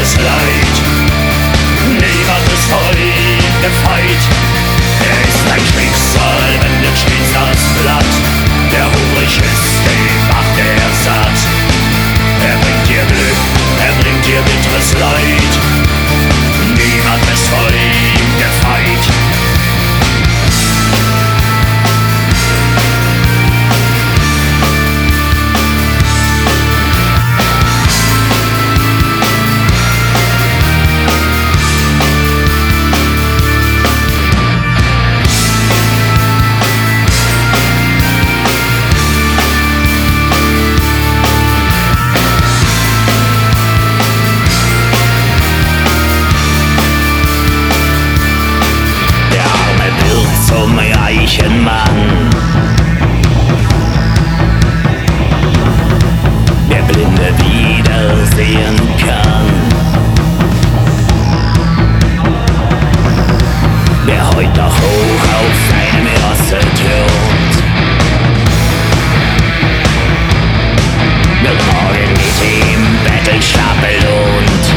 bitteres Leid. Niemand ist vor ihm gefeit. Er ist ein Schicksal, wendet stets das Blatt. Der hungrig ist, den macht er satt. Er bringt dir Glück, er bringt dir bitteres Leid. Niemand ist vor ihm gefeit. Zum reichen Mann, der Blinde wiedersehen kann, der heut noch hoch auf seinem Rosse türmt, wird morgen mit ihm Bettelstab belohnt.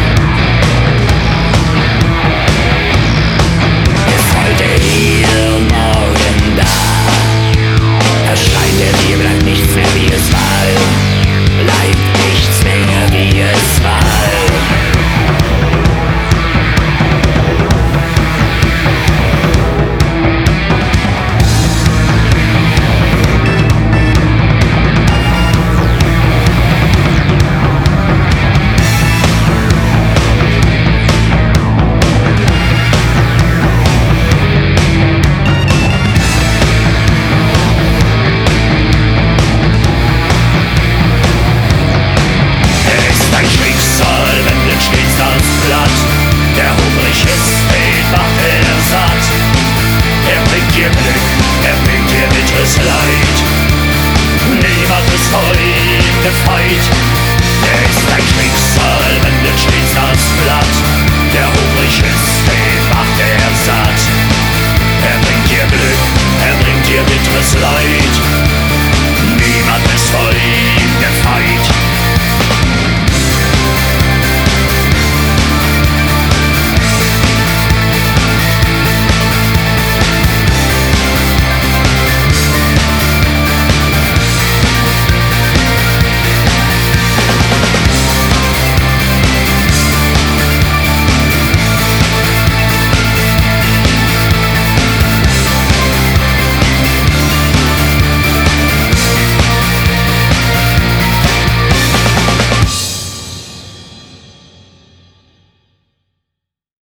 Ist heute hier morgen da, erscheint er dir, bleibt nichts mehr wie es war, bleibt nichts mehr wie es war. Der hungrig ist, den macht er satt. Er bringt dir Glück, er bringt dir bitteres Leid. Niemand ist vor ihm gefeit.